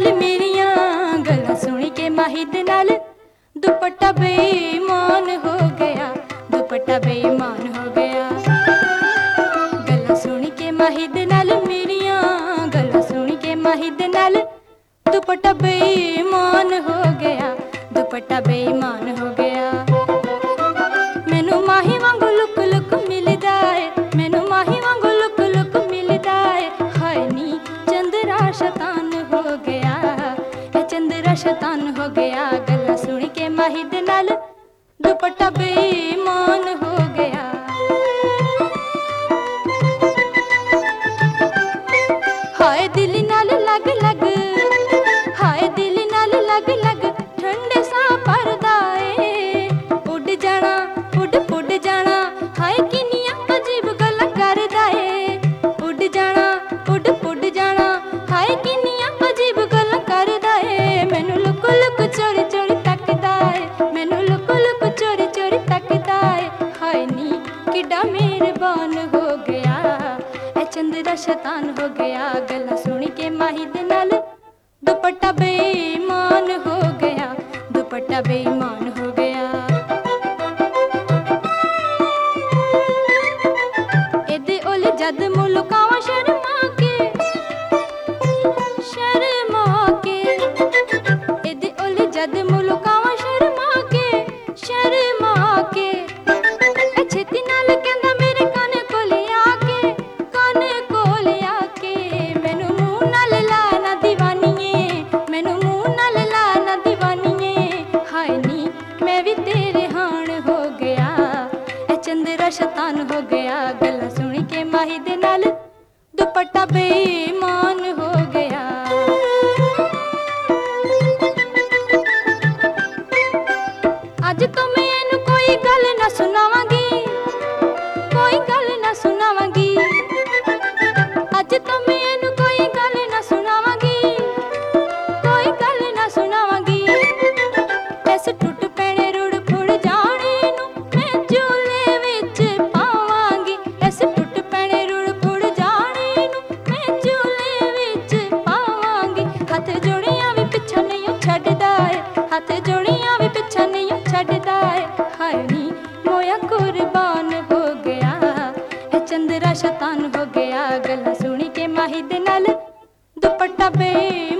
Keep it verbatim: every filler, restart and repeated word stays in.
नाल मेरियां गल्लां सुन के माही दे नाल दुपट्टा बेईमान हो गया, दुपट्टा बेईमान हो गया। गल्लां सुन के माही दे नाल मेरियां गल्लां सुन के माही दे नाल दुपट्टा बेईमान हो गया, दुपट्टा बेईमान हो गया। मैनू माही वांगू लुक लुक मिलदा है, मैनू माही वांगू लुक लुक मिलदा है। हाय नी चंद्रा शैतान हो गया, ए चंद्रा शैतान हो गया। गल्लां सुन के माही दे नाल दुपट्टा बेईमान हो गया। हाय दिल नाल लग लग, हाय दिल नाल लग लग ठंडे सा परदा ए। उड़ जाना उड़ उड़ जाना, हाय किन्नियां अजीब गल्लां करदा ए। उड़ जाना उड़ उड़ जाना, हाय किन्नियां अजीब गल्लां करदा ए। मैनू लुक लुक चोरी चोरी तकदा ए, मैनू लुक लुक चोरी चोरी तकदा ए। हाय नी किड्डा मेहरबान हो गया, ए चंद्रा शैतान हो गया। गल्लां सुन के माही दे नाल दुपट्टा बेईमान हो गया, दुपट्टा बेईमान हो गया। एदे ओले जद मुल्कावां शर्मा के, शर्मा के। एदे ओले जद मुल्कावां शर्मा के, शर्मा के। ए छेती नाल कहंदा मेरे कान कोल आके, कान कोल आके। मैनू मूंह नाल ला ना दीवानीए, मैनू मूंह नाल ला ना दीवानीए। हाय नी मैं भी तेरे हाण हो गया, ए चंद्रा शैतान हो गया। गल्लां सुन के माही दे नाल दुपट्टा बेईमान हो गया। अज तो मैं इनू कोई गल ना सुनावांगी, कोई गल ना सुनावांगी। अज तो मैं इनू कोई गल ना सुनावांगी, कोई गल ना सुनावांगी। ऐसे टुट पैणे रुड़ फुड़ जाने नू मैं झूले विच पावांगी। ऐसे टुट पैणे रुड़ फुड़ जाने नू मैं झूले विच पावांगी। हथ जोड़ियां भी पिछा नहीं छड्डदा है, हथ जोड़ियां भी पिछा नहीं छड्डदा है। हाय नी मोया कुर्बान हो गया, ए चंद्रा शैतान हो गया। गल्लां सुन के माही दे नाल दुपट्टा बे